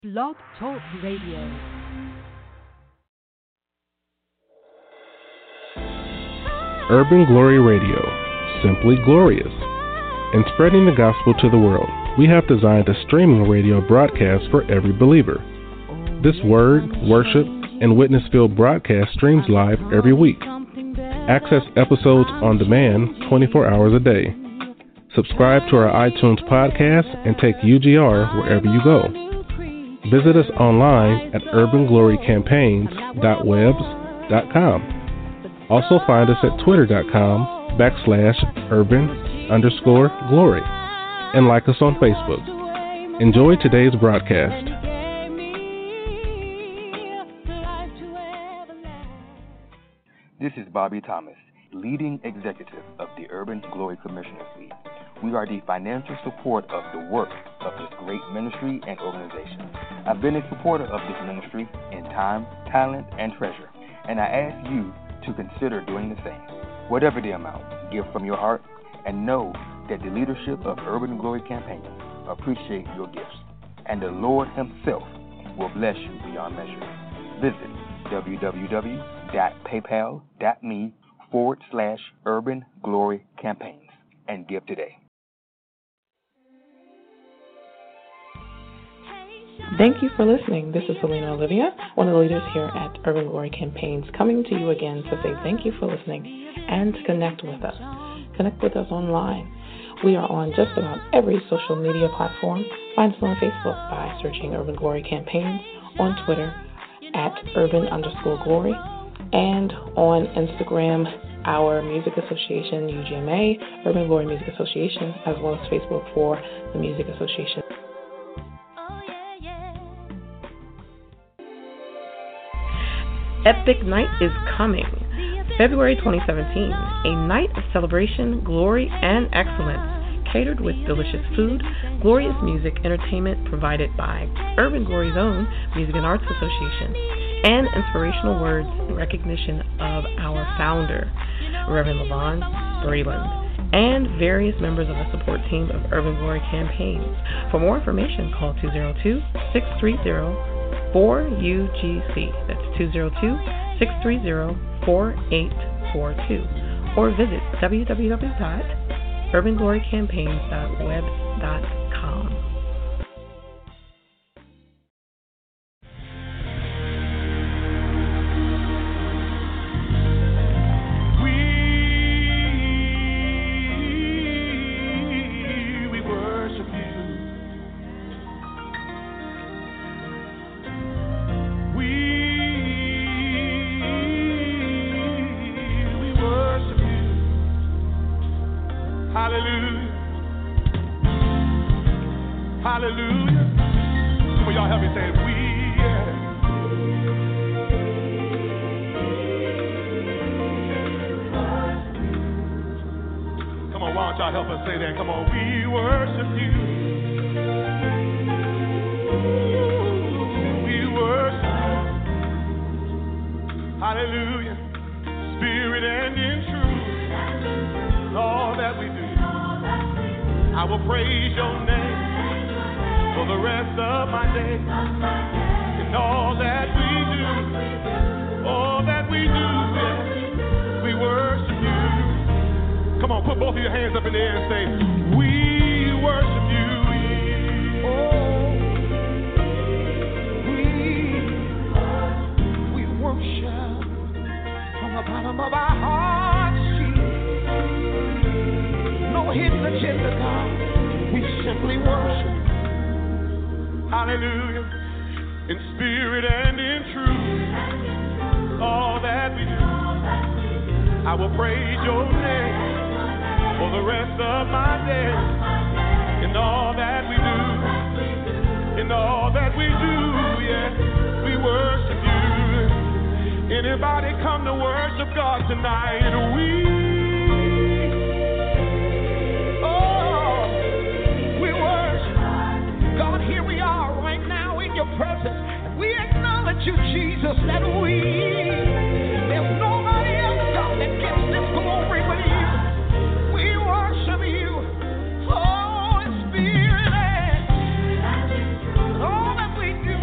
Blog Talk Radio. Urban Glory Radio, simply glorious. In spreading the gospel to the world, we have designed a streaming radio broadcast for every believer. This word, worship, and witness-filled broadcast streams live every week. Access episodes on demand 24 hours a day. Subscribe to our iTunes podcast and take UGR wherever you go. Visit us online at urbanglorycampaigns.webs.com. Also find us at twitter.com/urban_glory and like us on Facebook. Enjoy today's broadcast. This is Bobby Thomas, leading executive of the Urban Glory Commissioners League. We are the financial support of the work of this great ministry and organization. I've been a supporter of this ministry in time, talent, and treasure, and I ask you to consider doing the same. Whatever the amount, give from your heart, and know that the leadership of Urban Glory Campaign appreciate your gifts, and the Lord Himself will bless you beyond measure. Visit www.paypal.me/Urban Glory Campaigns and give today. Thank you for listening. This is Selena Olivia, one of the leaders here at Urban Glory Campaigns, coming to you again to say thank you for listening and to connect with us. Connect with us online. We are on just about every social media platform. Find us on Facebook by searching Urban Glory Campaigns, on Twitter at Urban_Glory, and on Instagram, our music association, UGMA, Urban Glory Music Association, as well as Facebook for the Music Association. Epic Night is coming. February 2017, a night of celebration, glory, and excellence, catered with delicious food, glorious music, entertainment provided by Urban Glory's own Music and Arts Association, and inspirational words in recognition of our founder, Reverend LaVon Breland, and various members of the support team of Urban Glory Campaigns. For more information, call 202-630-4UGC. That's 202-630-4842. Or visit www.urbanglorycampaigns.webs.com. Hallelujah. Come on, y'all help me say it. Come on, why don't y'all help us say that? Come on, we worship you. We worship you. Hallelujah. Spirit and in truth. All that we do. I will praise your name for the rest of my day, and all that we do, yeah, we worship you. Come on, put both of your hands up in the air and say, we worship you. We worship from the bottom of our hearts. No hidden agenda, God. We simply worship. Hallelujah, in spirit and in truth, all that we do, I will praise your name for the rest of my day, in all that we do, in all that we do, yeah, we worship you. Anybody come to worship God tonight? Presence. And we acknowledge you, Jesus, that there's nobody else, God, that gets this glory but you. We worship you, Holy Spirit, and all that we do.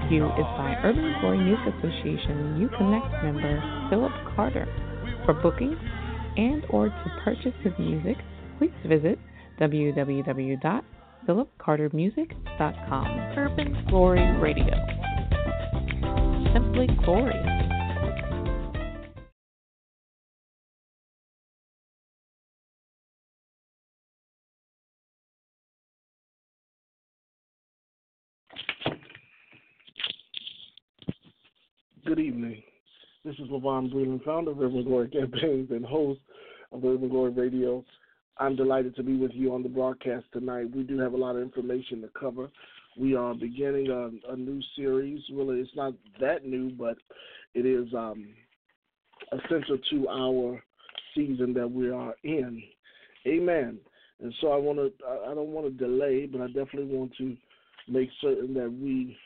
you is by Urban Glory Music Association UConnect member Philip Carter. For bookings and or to purchase his music, please visit www.philipcartermusic.com. Urban Glory Radio. Simply glorious. Good evening. This is LaVon Breland, founder of Urban Glory Campaigns and host of Urban Glory Radio. I'm delighted to be with you on the broadcast tonight. We do have a lot of information to cover. We are beginning a new series. Really, it's not that new, but it is essential to our season that we are in. Amen. And so I don't want to delay, but I definitely want to make certain that we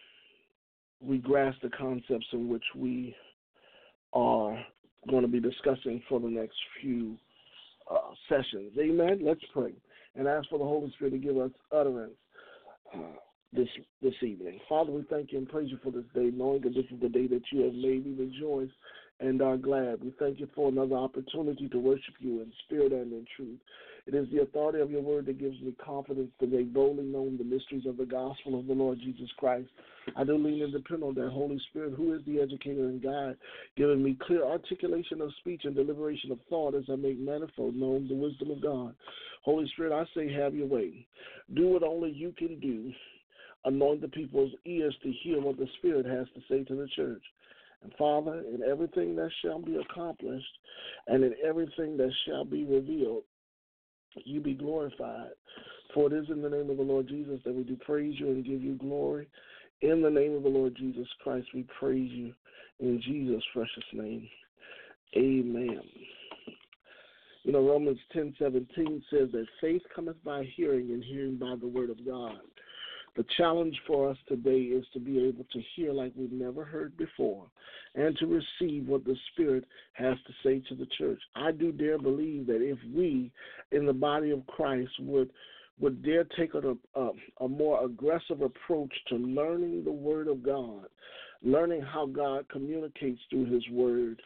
grasp the concepts in which we are going to be discussing for the next few sessions. Amen. Let's pray and ask for the Holy Spirit to give us utterance this evening. Father, we thank you and praise you for this day, knowing that this is the day that you have made. We rejoice and are glad. We thank you for another opportunity to worship you in spirit and in truth. It is the authority of your word that gives me confidence to make boldly known the mysteries of the gospel of the Lord Jesus Christ. I do lean and depend on that Holy Spirit, who is the educator and guide, giving me clear articulation of speech and deliberation of thought as I make manifold known the wisdom of God. Holy Spirit, I say, have your way. Do what only you can do. Anoint the people's ears to hear what the Spirit has to say to the church. And Father, in everything that shall be accomplished and in everything that shall be revealed, you be glorified. For it is in the name of the Lord Jesus that we do praise you and give you glory. In the name of the Lord Jesus Christ, we praise you in Jesus' precious name. Amen. You know, Romans 10:17 says that faith cometh by hearing and hearing by the word of God. The challenge for us today is to be able to hear like we've never heard before and to receive what the Spirit has to say to the church. I do dare believe that if we in the body of Christ would dare take a more aggressive approach to learning the Word of God, learning how God communicates through His Word,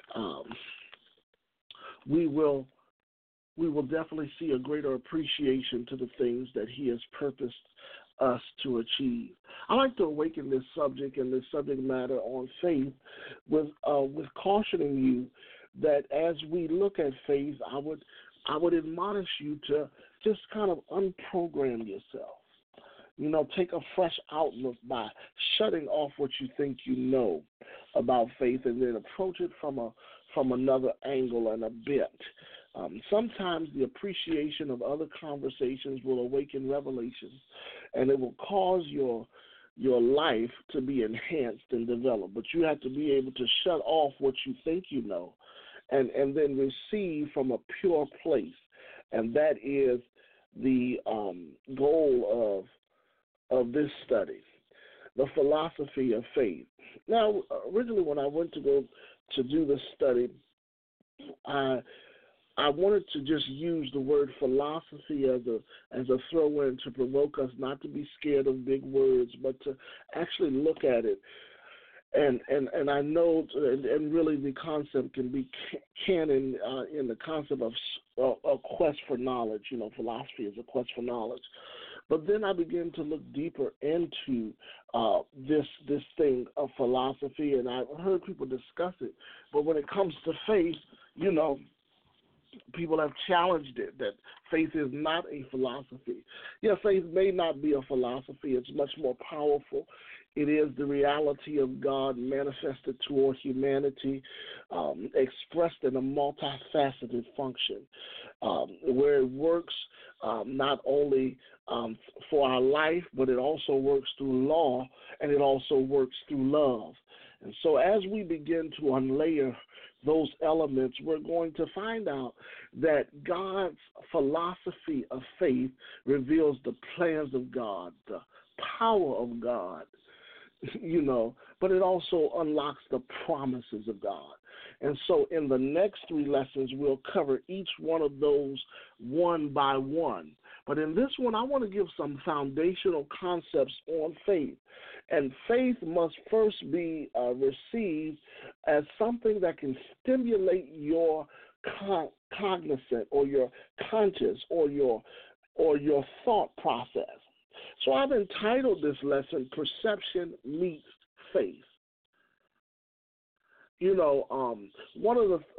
we will definitely see a greater appreciation to the things that He has purposed us to achieve. I like to awaken this subject and this subject matter on faith with cautioning you that as we look at faith, I would admonish you to just kind of unprogram yourself. You know, take a fresh outlook by shutting off what you think you know about faith and then approach it from another angle and a bit. Sometimes the appreciation of other conversations will awaken revelations, and it will cause your life to be enhanced and developed. But you have to be able to shut off what you think you know and then receive from a pure place. And that is the goal of this study, the philosophy of faith. Now, originally when I went to go to do this study, I wanted to just use the word philosophy as a throw-in to provoke us not to be scared of big words, but to actually look at it. And I know, and really the concept can be canon in the concept of a quest for knowledge. You know, philosophy is a quest for knowledge. But then I began to look deeper into this thing of philosophy, and I've heard people discuss it. But when it comes to faith, you know, people have challenged it, that faith is not a philosophy. Yeah, faith may not be a philosophy. It's much more powerful. It is the reality of God manifested toward humanity, expressed in a multifaceted function, where it works not only for our life, but it also works through law, and it also works through love. And so as we begin to unlayer those elements, we're going to find out that God's philosophy of faith reveals the plans of God, the power of God, you know, but it also unlocks the promises of God. And so in the next three lessons, we'll cover each one of those one by one. But in this one, I want to give some foundational concepts on faith. And faith must first be received as something that can stimulate your cognizant or your conscious or your thought process. So I've entitled this lesson, Perception Meets Faith. You know, one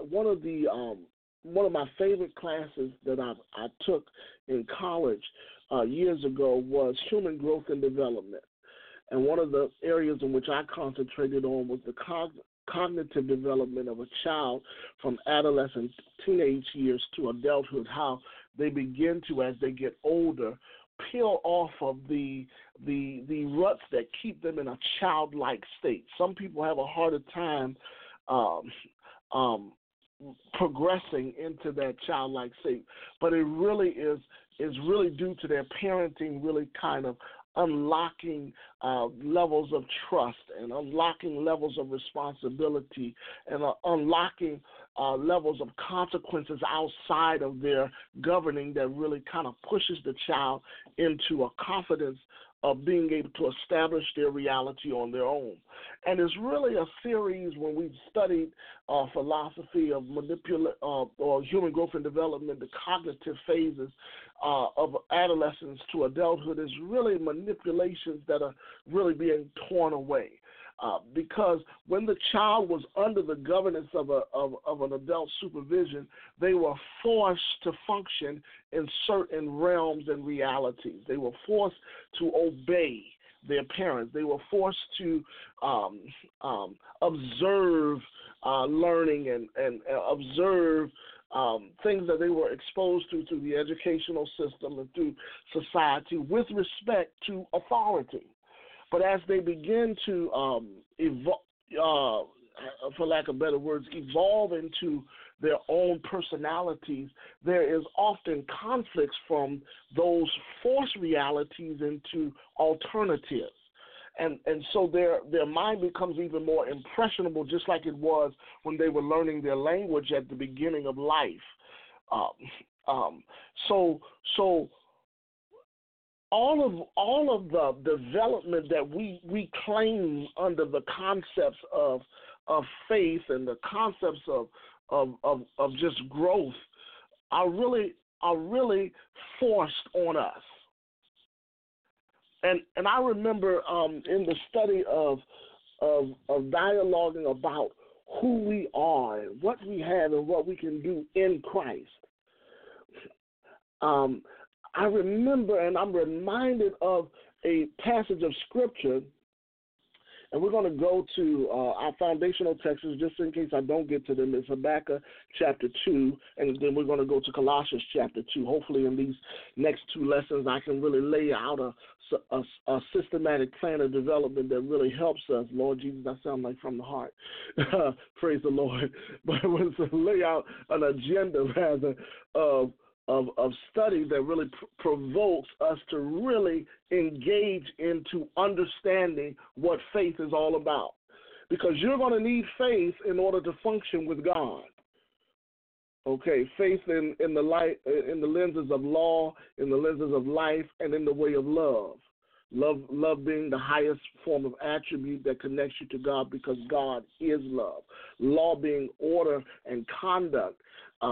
of my favorite classes that I took in college years ago was human growth and development. And one of the areas in which I concentrated on was the cognitive development of a child from adolescent, teenage years to adulthood, how they begin to, as they get older, peel off of the ruts that keep them in a childlike state. Some people have a harder time progressing into that childlike state, but it really is really due to their parenting really kind of unlocking levels of trust and unlocking levels of responsibility and unlocking levels of consequences outside of their governing that really kind of pushes the child into a confidence of being able to establish their reality on their own. And it's really a series when we've studied philosophy of or human growth and development, the cognitive phases of adolescence to adulthood is really manipulations that are really being torn away. Because when the child was under the governance of an adult supervision, they were forced to function in certain realms and realities. They were forced to obey their parents. They were forced to observe learning and observe things that they were exposed to through the educational system and through society with respect to authority. But as they begin to evolve, for lack of better words, evolve into their own personalities, there is often conflicts from those forced realities into alternatives. And so their mind becomes even more impressionable, just like it was when they were learning their language at the beginning of life. So all of the development that we claim under the concepts of faith and the concepts of just growth are really forced on us. And I remember in the study of dialoguing about who we are and what we have and what we can do in Christ. I remember, and I'm reminded of a passage of Scripture, and we're going to go to our foundational texts just in case I don't get to them. It's Habakkuk chapter 2, and then we're going to go to Colossians chapter 2. Hopefully in these next two lessons I can really lay out a systematic plan of development that really helps us. Lord Jesus, I sound like from the heart. Praise the Lord. But it was to lay out an agenda, rather, of study that really provokes us to really engage into understanding what faith is all about. Because you're going to need faith in order to function with God. Okay, faith in the lenses of law, in the lenses of life, and in the way of love. Love being the highest form of attribute that connects you to God because God is love. Law being order and conduct.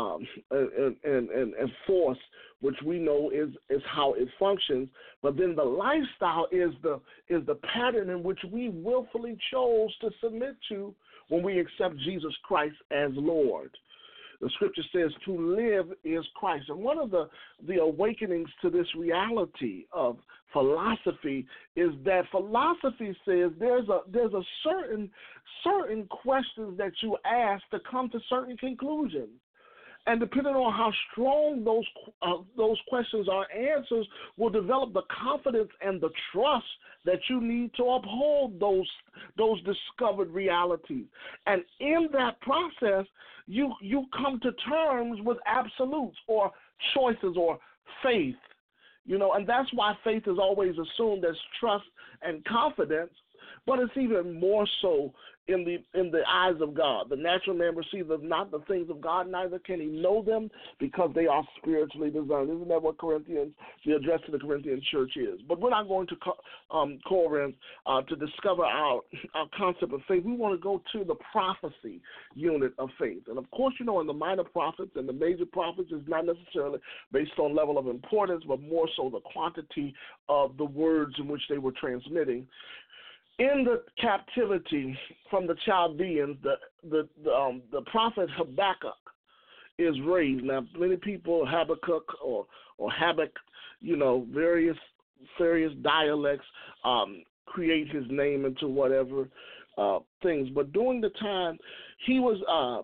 And force, which we know is how it functions, but then the lifestyle is the pattern in which we willfully chose to submit to when we accept Jesus Christ as Lord. The Scripture says to live is Christ. And one of the awakenings to this reality of philosophy is that philosophy says there's a certain questions that you ask to come to certain conclusions. And depending on how strong those questions are answers will develop the confidence and the trust that you need to uphold those discovered realities. And in that process, you come to terms with absolutes or choices or faith. And that's why faith is always assumed as trust and confidence. But it's even more so in the eyes of God. The natural man receiveth not the things of God, neither can he know them, because they are spiritually discerned. Isn't that what the address to the Corinthian church is? But we're not going to Corinth to discover our concept of faith. We want to go to the prophecy unit of faith. And of course, in the minor prophets and the major prophets is not necessarily based on level of importance, but more so the quantity of the words in which they were transmitting. In the captivity from the Chaldeans, the prophet Habakkuk is raised. Now, many people, Habakkuk or Habakkuk, various dialects create his name into whatever things. But during the time, he was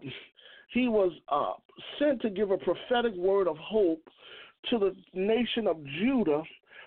sent to give a prophetic word of hope to the nation of Judah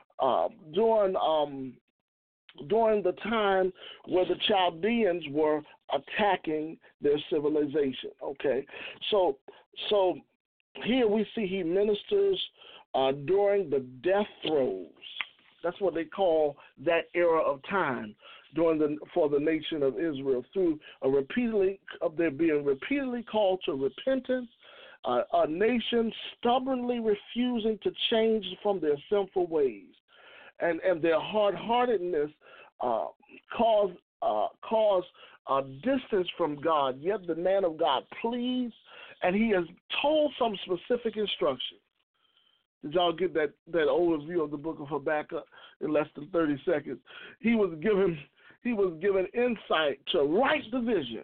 during the time where the Chaldeans were attacking their civilization. Okay, so here we see he ministers during the death throes. That's what they call that era of time for the nation of Israel, through they're being repeatedly called to repentance. A nation stubbornly refusing to change from their sinful ways. And their hard-heartedness cause distance from God. Yet the man of God pleads, and he has told some specific instructions. Did y'all get that overview of the book of Habakkuk in less than 30 seconds? He was given insight to write the vision,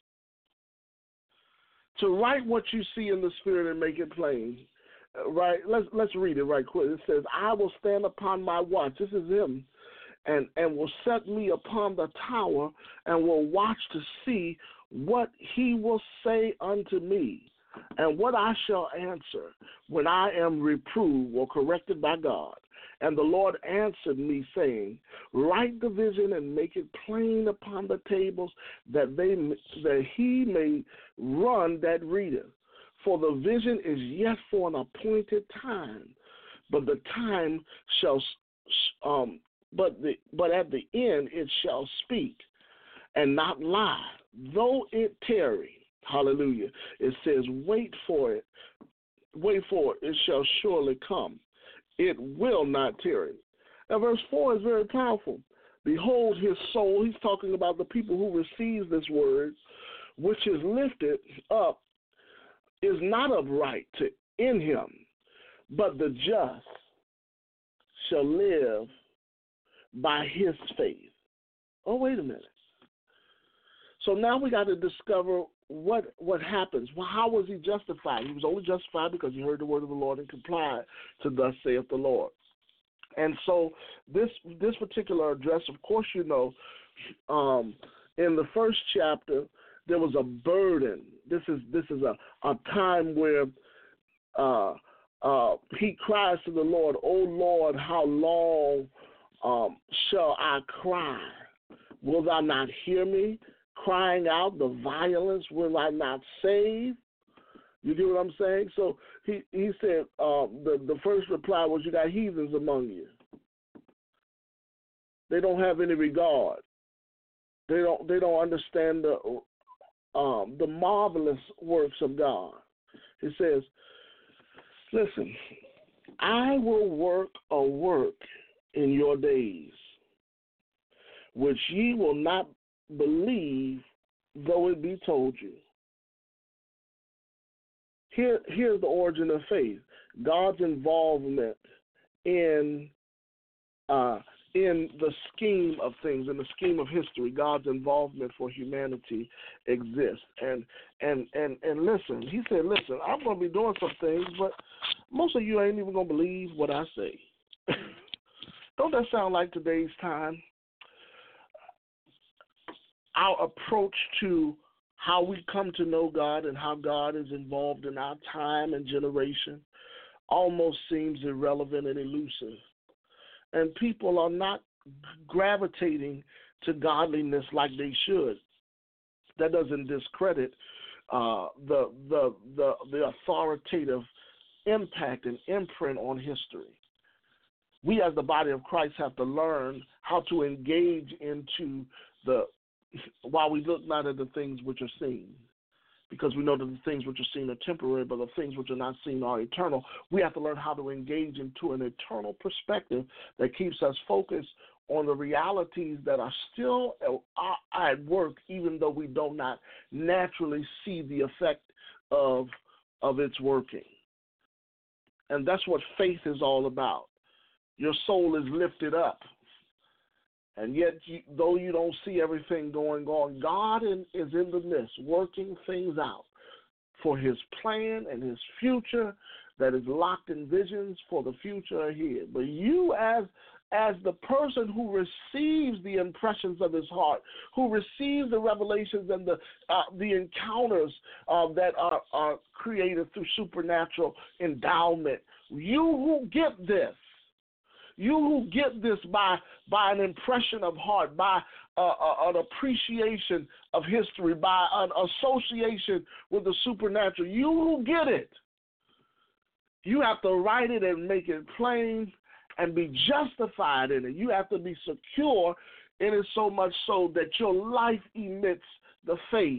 to write what you see in the spirit and make it plain. Right, let's read it right quick. It says, I will stand upon my watch. This is him. And will set me upon the tower and will watch to see what he will say unto me and what I shall answer when I am reproved or corrected by God. And the Lord answered me, saying, write the vision and make it plain upon the tables, that he may run that readeth. For the vision is yet for an appointed time, but the time shall, but at the end it shall speak, and not lie. Though it tarry, hallelujah. It says, wait for it, it shall surely come. It will not tarry. Now, verse 4 is very powerful. Behold, his soul. He's talking about the people who receive this word, which is lifted up, is not upright in him, but the just shall live by his faith. Oh, wait a minute. So now we got to discover what happens. Well, how was he justified? He was only justified because he heard the word of the Lord and complied to thus saith the Lord. And so this particular address, of course, in the first chapter, there was a burden. This is a time where he cries to the Lord, "O Lord, how long shall I cry? Will thou not hear me? Crying out the violence, will I not save?" You get what I'm saying? So he said the first reply was, you got heathens among you. They don't have any regard. They don't understand the marvelous works of God. He says, listen, I will work a work in your days, which ye will not believe, though it be told you. Here's the origin of faith. God's involvement in the scheme of things, in the scheme of history. God's involvement for humanity exists. And listen, he said, listen, I'm going to be doing some things, but most of you ain't even going to believe what I say. Don't that sound like today's time? Our approach to how we come to know God and how God is involved in our time and generation almost seems irrelevant and elusive. And people are not gravitating to godliness like they should. That doesn't discredit the authoritative impact and imprint on history. We as the body of Christ have to learn how to engage into while we look not at the things which are seen, because we know that the things which are seen are temporary, but the things which are not seen are eternal. We have to learn how to engage into an eternal perspective that keeps us focused on the realities that are still at work, even though we do not naturally see the effect of its working. And that's what faith is all about. Your soul is lifted up. And yet, though you don't see everything going on, God is in the midst, working things out for his plan and his future that is locked in visions for the future ahead. But you, as the person who receives the impressions of his heart, who receives the revelations and the encounters that are created through supernatural endowment, you who get this, you who get this by an impression of heart, by an appreciation of history, by an association with the supernatural, you who get it, you have to write it and make it plain and be justified in it. You have to be secure in it, so much so that your life emits the faith.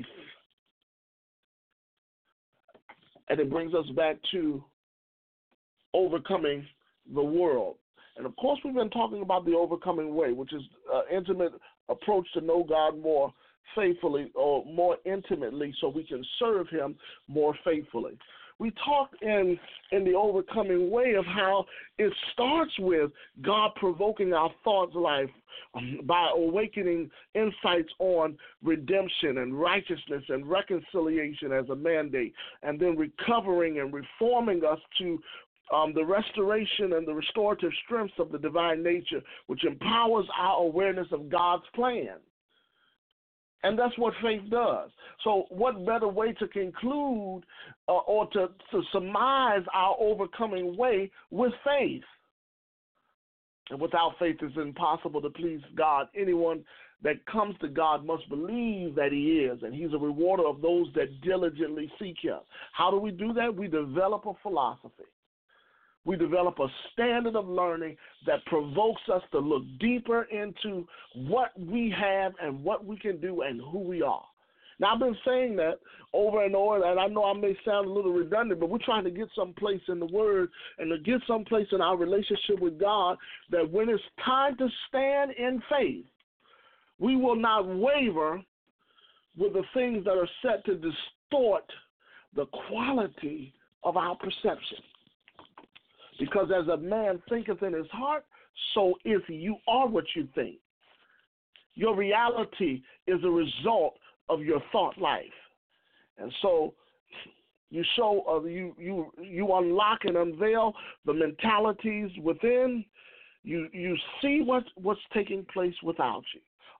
And it brings us back to overcoming the world. And, of course, we've been talking about the overcoming way, which is an intimate approach to know God more faithfully or more intimately so we can serve him more faithfully. We talked in the overcoming way of how it starts with God provoking our thought life by awakening insights on redemption and righteousness and reconciliation as a mandate, and then recovering and reforming us to the restoration and the restorative strengths of the divine nature, which empowers our awareness of God's plan. And that's what faith does. So what better way to conclude or to surmise our overcoming way with faith? And without faith, it's impossible to please God. Anyone that comes to God must believe that he is, and he's a rewarder of those that diligently seek him. How do we do that? We develop a philosophy. We develop a standard of learning that provokes us to look deeper into what we have and what we can do and who we are. Now, I've been saying that over and over, and I know I may sound a little redundant, but we're trying to get someplace in the Word and to get someplace in our relationship with God that when it's time to stand in faith, we will not waver with the things that are set to distort the quality of our perception. Because as a man thinketh in his heart, so is he. You are what you think. Your reality is a result of your thought life. And so you unlock and unveil the mentalities within. You see what's taking place without you.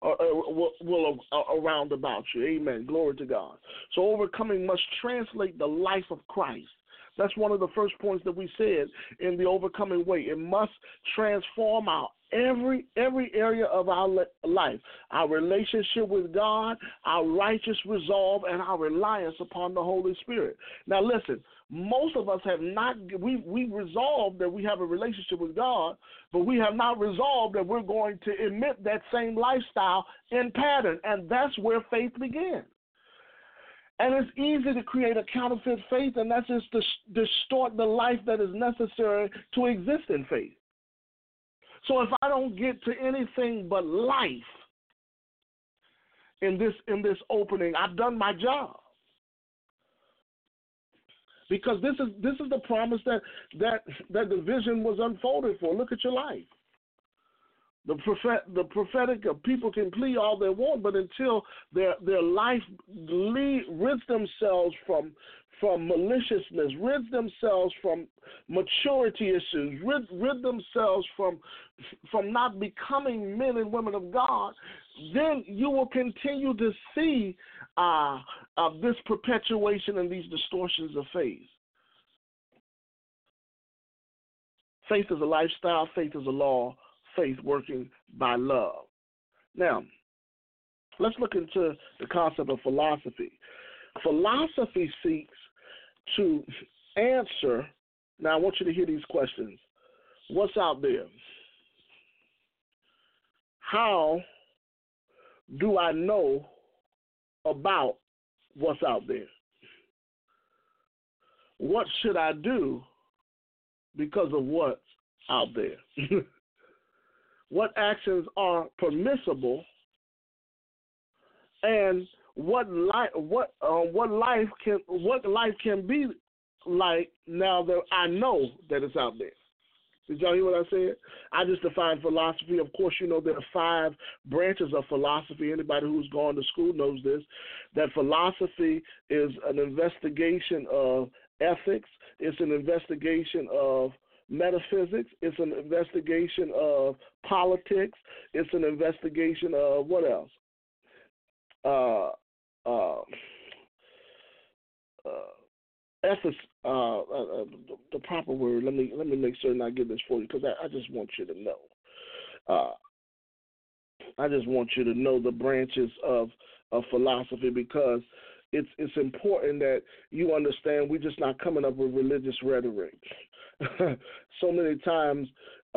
Around about you. Amen. Glory to God. So overcoming must translate the life of Christ. That's one of the first points that we said in the overcoming way. It must transform our every area of our life, our relationship with God, our righteous resolve, and our reliance upon the Holy Spirit. Now listen, most of us have not, we resolved that we have a relationship with God, but we have not resolved that we're going to emit that same lifestyle in pattern, and that's where faith begins. And it's easy to create a counterfeit faith, and that's just to distort the life that is necessary to exist in faith. So if I don't get to anything but life in this opening, I've done my job. Because this is the promise that the vision was unfolded for. Look at your life. The prophetic people can plead all they want, but until their life rids themselves from maliciousness, rid themselves from maturity issues, rid themselves from not becoming men and women of God, then you will continue to see this perpetuation and these distortions of faith. Faith is a lifestyle. Faith is a law. Faith working by love. Now, let's look into the concept of philosophy. Philosophy seeks to answer. Now, I want you to hear these questions. What's out there? How do I know about what's out there? What should I do because of what's out there? What actions are permissible, and what life can be like now that I know that it's out there. Did y'all hear what I said? I just defined philosophy. Of course, you know there are 5 branches of philosophy. Anybody who's gone to school knows this, that philosophy is an investigation of ethics. It's an investigation of metaphysics. It's an investigation of politics. It's an investigation of what else? Ethics, the proper word. Let me make certain I get this for you, because I just want you to know. I just want you to know the branches of philosophy, because it's important that you understand we're just not coming up with religious rhetoric. So many times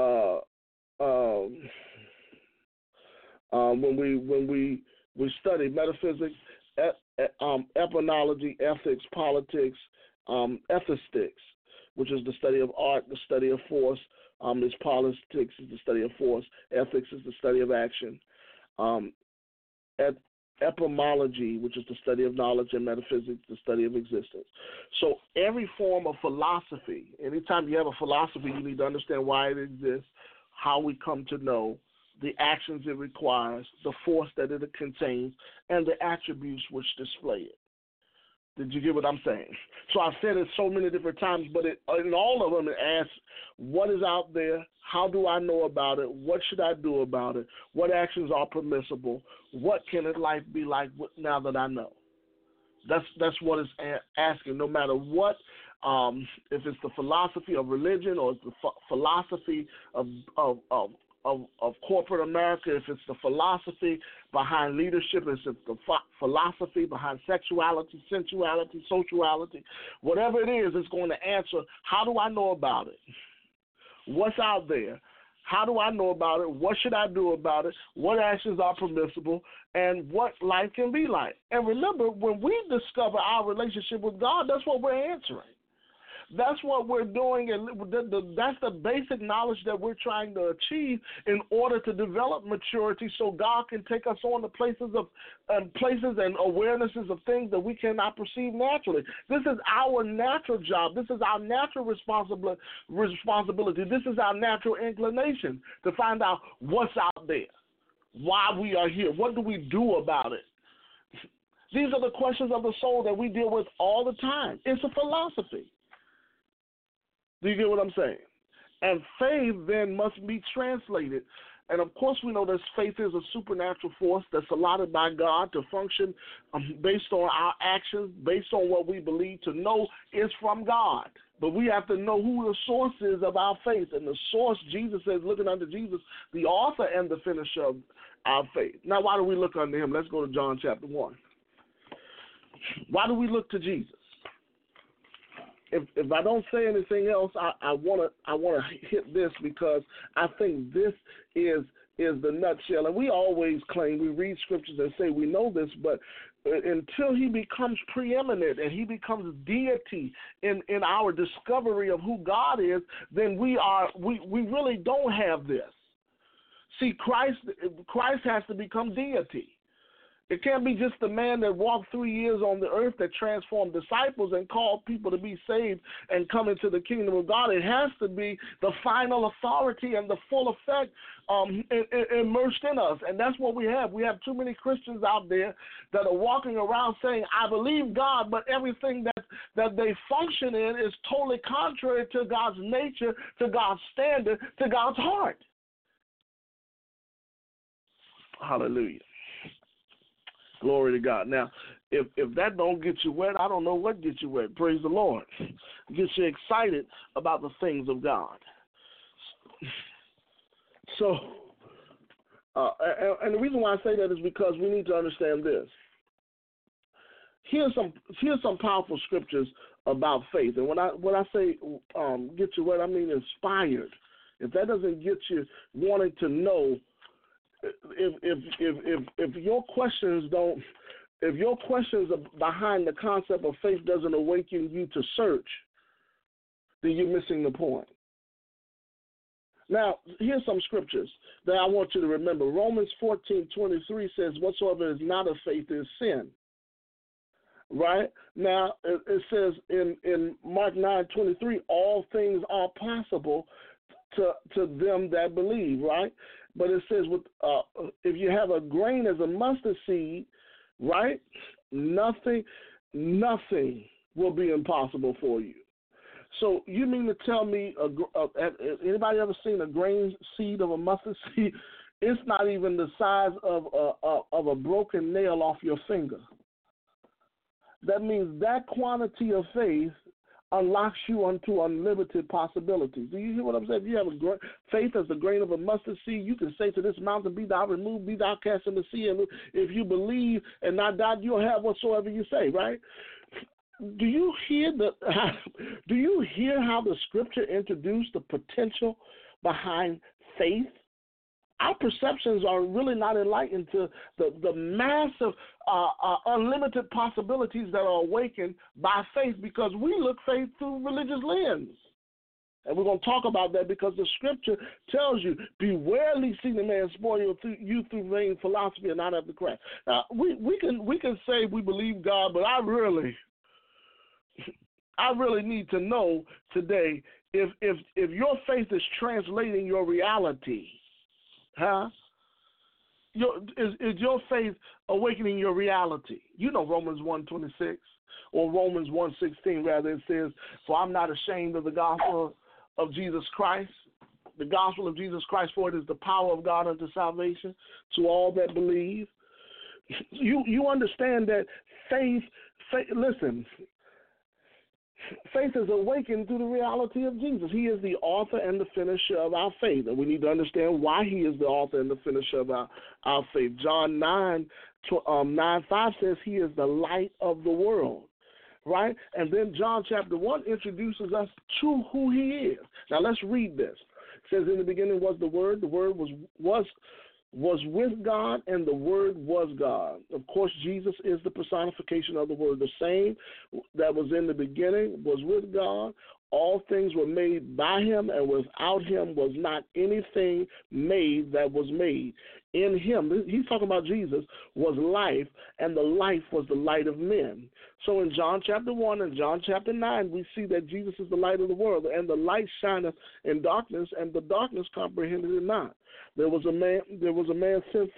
when we study metaphysics, ethnology, ethics, politics, ethistics, which is the study of art, the study of force, is politics is the study of force, ethics is the study of action, epistemology, which is the study of knowledge, and metaphysics, the study of existence. So every form of philosophy, anytime you have a philosophy, you need to understand why it exists, how we come to know, the actions it requires, the force that it contains, and the attributes which display it. Did you get what I'm saying? So I've said it so many different times, but in all of them it asks, what is out there? How do I know about it? What should I do about it? What actions are permissible? What can life be like now that I know? That's what it's asking, no matter what, if it's the philosophy of religion or it's the philosophy of corporate America, if it's the philosophy behind leadership, if it's the philosophy behind sexuality, sensuality, sociality, whatever it is, it's going to answer, how do I know about it? What's out there? How do I know about it? What should I do about it? What actions are permissible? And what life can be like? And remember, when we discover our relationship with God, that's what we're answering. That's what we're doing, and that's the basic knowledge that we're trying to achieve in order to develop maturity, so God can take us on to places and awarenesses of things that we cannot perceive naturally. This is our natural job. This is our natural responsibility. This is our natural inclination to find out what's out there, why we are here, what do we do about it. These are the questions of the soul that we deal with all the time. It's a philosophy. Do you get what I'm saying? And faith then must be translated. And, of course, we know that faith is a supernatural force that's allotted by God to function based on our actions, based on what we believe to know is from God. But we have to know who the source is of our faith. And the source, Jesus says, looking unto Jesus, the author and the finisher of our faith. Now, why do we look unto him? Let's go to John chapter 1. Why do we look to Jesus? If I don't say anything else, I want to hit this, because I think this is the nutshell. And we always claim, we read scriptures and say we know this, but until he becomes preeminent and he becomes deity in our discovery of who God is, then we really don't have this. See, Christ has to become deity. It can't be just the man that walked 3 years on the earth that transformed disciples and called people to be saved and come into the kingdom of God. It has to be the final authority and the full effect immersed in us. And that's what we have. We have too many Christians out there that are walking around saying, I believe God, but everything that they function in is totally contrary to God's nature, to God's standard, to God's heart. Hallelujah. Glory to God. Now, if that don't get you wet, I don't know what gets you wet. Praise the Lord. It gets you excited about the things of God. So, and the reason why I say that is because we need to understand this. Here's some powerful scriptures about faith. And when I say get you wet, I mean inspired. If that doesn't get you wanting to know if your questions don't, if your questions behind the concept of faith doesn't awaken you to search, then you're missing the point. Now, here's some scriptures that I want you to remember. Romans 14:23 says, whatsoever is not of faith is sin. Right? Now, it says in Mark 9:23, all things are possible to them that believe, right? But it says, if you have a grain as a mustard seed, right, nothing will be impossible for you. So you mean to tell me, anybody ever seen a grain seed of a mustard seed? It's not even the size of a broken nail off your finger. That means that quantity of faith unlocks you unto unlimited possibilities. Do you hear what I'm saying? If you have faith as the grain of a mustard seed, you can say to this mountain, be thou removed, be thou cast in the sea, and if you believe and not doubt, you'll have whatsoever you say, right? Do you hear how the scripture introduced the potential behind faith? Our perceptions are really not enlightened to the massive, unlimited possibilities that are awakened by faith, because we look faith through religious lens. And we're going to talk about that because the scripture tells you, beware lest the man spoil you through vain philosophy and not after Christ. Now, we can say we believe God, but I really need to know today if your faith is translating your reality. Is your faith awakening your reality? You know Romans 1:26 or Romans 1:16 rather. It says, for I'm not ashamed of the gospel of Jesus Christ. The gospel of Jesus Christ, for it is the power of God unto salvation to all that believe. You understand that faith, listen, faith is awakened through the reality of Jesus. He is the author and the finisher of our faith. And we need to understand why he is the author and the finisher of our faith. John 9:5 says he is the light of the world. Right? And then John chapter 1 introduces us to who he is. Now let's read this. It says, in the beginning was the Word was with God, and the Word was God. Of course, Jesus is the personification of the Word. The same that was in the beginning was with God. All things were made by him, and without him was not anything made that was made. In him, he's talking about Jesus, was life, and the life was the light of men. So in John chapter 1 and John chapter 9, we see that Jesus is the light of the world, and the light shineth in darkness, and the darkness comprehended it not. There was a man sent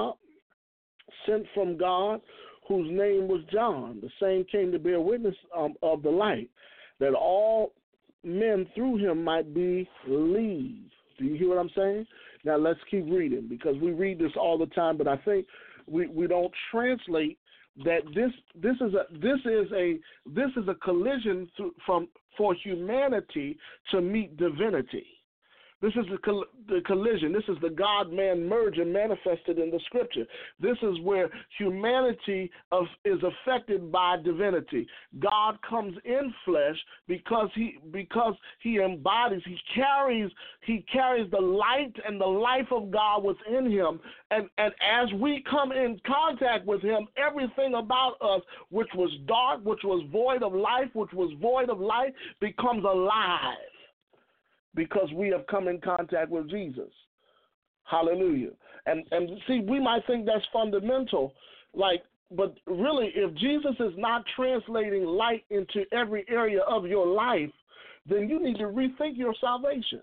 from God, whose name was John. The same came to bear witness of the light, that all men through him might believe. Do you hear what I'm saying? Now let's keep reading, because we read this all the time, but I think we don't translate that this is a collision for humanity to meet divinity. This is the collision. This is the God-man merger manifested in the scripture. This is where humanity is affected by divinity. God comes in flesh because he embodies, he carries the light and the life of God within him. And as we come in contact with him, everything about us, which was dark, which was void of life, which was void of light, becomes alive. Because we have come in contact with Jesus. Hallelujah. And see, we might think that's fundamental, but really, if Jesus is not translating light into every area of your life, then you need to rethink your salvation.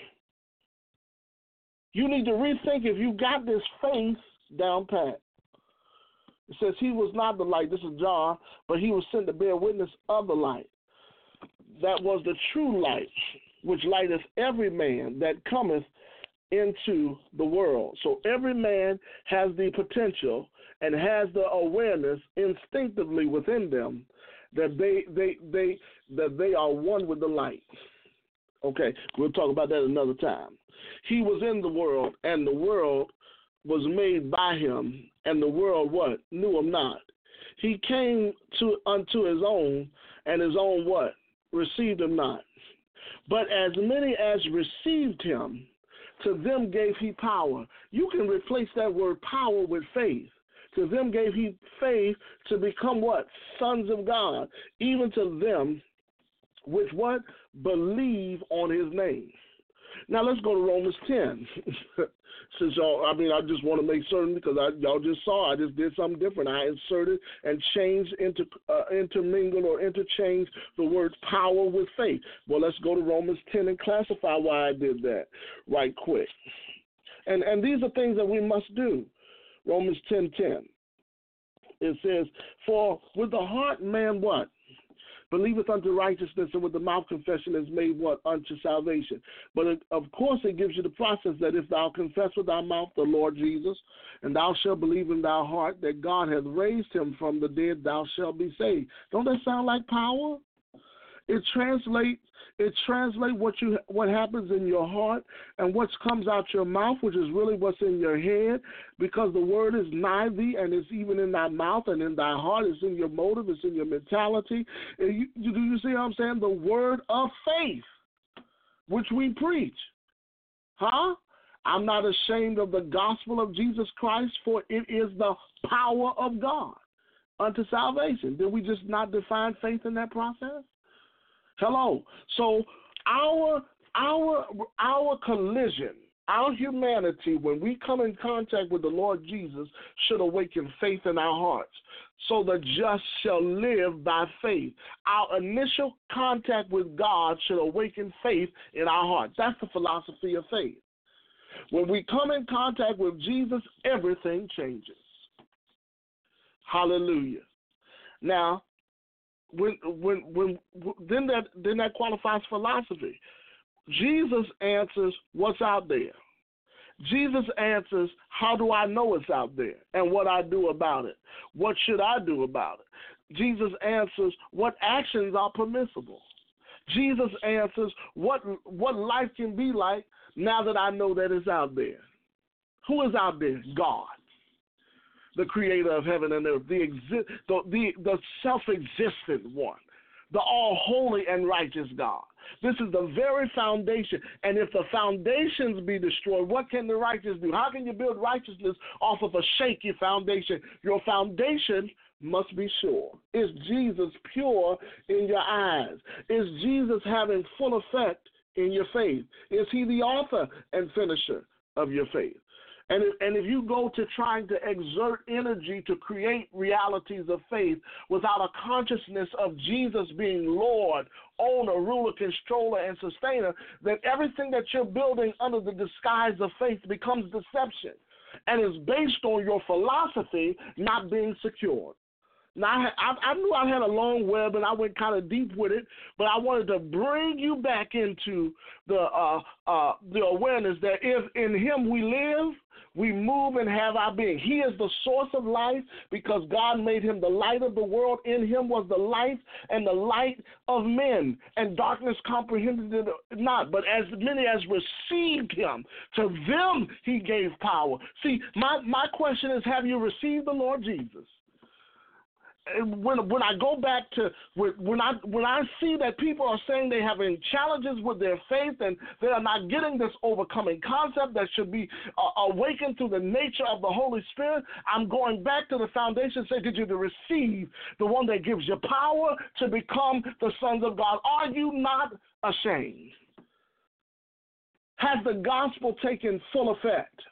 You need to rethink if you got this faith down pat. It says he was not the light, this is John, but he was sent to bear witness of the light. That was the true light, which lighteth every man that cometh into the world. So every man has the potential and has the awareness instinctively within them that they are one with the light. Okay, we'll talk about that another time. He was in the world, and the world was made by him, and the world what? Knew him not. He came unto his own, and his own what? Received him not. But as many as received him, To them gave he power. You can replace that word power with faith. To them gave he faith to become what? Sons of God. Even to them which what? Believe on his name. Now let's go to Romans 10. Since y'all, I just want to make certain because y'all just saw I just did something different. I inserted and changed intermingled or interchanged the word power with faith. Well, let's go to Romans 10 and classify why I did that right quick. And these are things that we must do. Romans 10:10. It says, for with the heart man what? Believeth unto righteousness, and with the mouth confession is made what? Unto salvation. But of course it gives you the process that if thou confess with thy mouth the Lord Jesus, and thou shalt believe in thy heart that God hath raised him from the dead, thou shalt be saved. Don't that sound like power? It translates what happens in your heart and what comes out your mouth, which is really what's in your head, because the word is nigh thee, and it's even in thy mouth and in thy heart. It's in your motive. It's in your mentality. Do you see what I'm saying? The word of faith, which we preach. Huh? I'm not ashamed of the gospel of Jesus Christ, for it is the power of God unto salvation. Did we just not define faith in that process? Hello. So our collision, our humanity, when we come in contact with the Lord Jesus, should awaken faith in our hearts. So the just shall live by faith. Our initial contact with God should awaken faith in our hearts. That's the philosophy of faith. When we come in contact with Jesus, everything changes. Hallelujah. Now, then that qualifies philosophy. Jesus answers what's out there. Jesus answers, how do I know it's out there and what I do about it? What should I do about it? Jesus answers, what actions are permissible? Jesus answers, what life can be like now that I know that it's out there. Who is out there? God, the creator of heaven and earth, the self-existent one, the all-holy and righteous God. This is the very foundation. And if the foundations be destroyed, what can the righteous do? How can you build righteousness off of a shaky foundation? Your foundation must be sure. Is Jesus pure in your eyes? Is Jesus having full effect in your faith? Is he the author and finisher of your faith? And if you go to trying to exert energy to create realities of faith without a consciousness of Jesus being Lord, owner, ruler, controller, and sustainer, then everything that you're building under the disguise of faith becomes deception and is based on your philosophy not being secured. Now, I knew I had a long web, and I went kind of deep with it, but I wanted to bring you back into the awareness that if in him we live, we move and have our being. He is the source of life because God made him the light of the world. In him was the life and the light of men, and darkness comprehended it not. But as many as received him, to them he gave power. See, my question is, have you received the Lord Jesus? When I go back to when I see that people are saying they're having challenges with their faith and they are not getting this overcoming concept that should be awakened through the nature of the Holy Spirit, I'm going back to the foundation, say, did you receive the one that gives you power to become the sons of God? Are you not ashamed? Has the gospel taken full effect?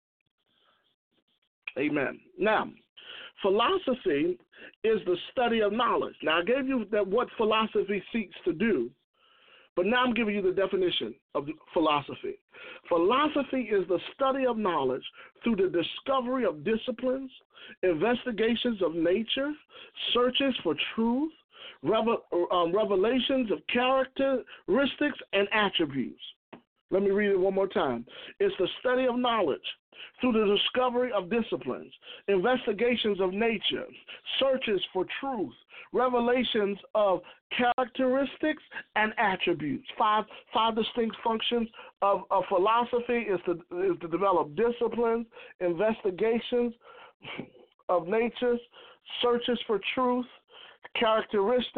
Amen. Now, philosophy is the study of knowledge. Now, I gave you that what philosophy seeks to do, but now I'm giving you the definition of philosophy. Philosophy is the study of knowledge through the discovery of disciplines, investigations of nature, searches for truth, revelations of characteristics and attributes. Let me read it one more time. It's the study of knowledge through the discovery of disciplines, investigations of nature, searches for truth, revelations of characteristics and attributes. Five distinct functions of philosophy is to develop disciplines, investigations of nature, searches for truth, characteristics,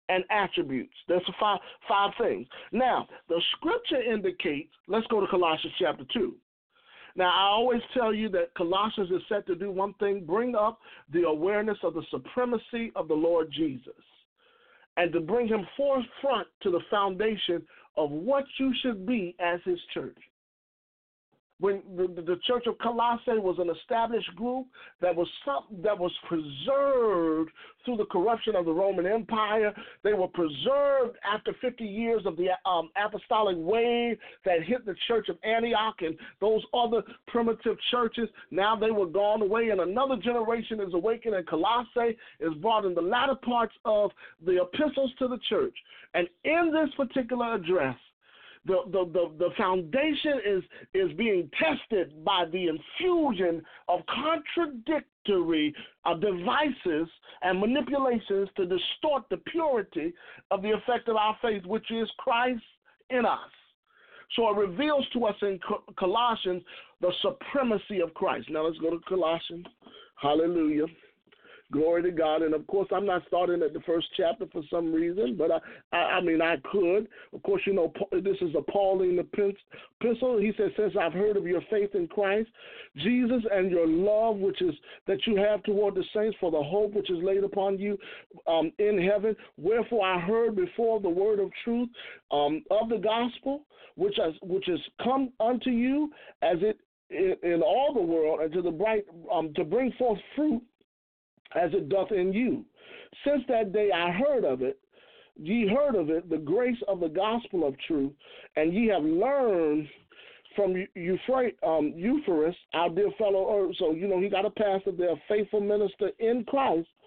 and attributes. There's five things. Now, the scripture indicates, let's go to Colossians chapter 2. Now, I always tell you that Colossians is set to do one thing, bring up the awareness of the supremacy of the Lord Jesus, and to bring him forefront to the foundation of what you should be as his church. When the Church of Colossae was an established group that was preserved through the corruption of the Roman Empire. They were preserved after 50 years of the apostolic wave that hit the Church of Antioch and those other primitive churches. Now they were gone away, and another generation is awakened, and Colossae is brought in the latter parts of the epistles to the church. And in this particular address, the foundation is being tested by the infusion of contradictory devices and manipulations to distort the purity of the effect of our faith, which is Christ in us. So it reveals to us in Colossians the supremacy of Christ. Now let's go to Colossians. Hallelujah. Glory to God. And, of course, I'm not starting at the first chapter for some reason, but I mean, I could. Of course, you know, this is a Pauline epistle. He says, since I've heard of your faith in Christ Jesus and your love, which is that you have toward the saints for the hope which is laid upon you in heaven, wherefore I heard before the word of truth of the gospel, which has come unto you as it in all the world, and to the bright to bring forth fruit as it doth in you. Since that day I heard of it, ye heard of it, the grace of the gospel of truth, and ye have learned from Euphorus, our dear fellow. So, you know, he got a pastor there, a faithful minister in Christ,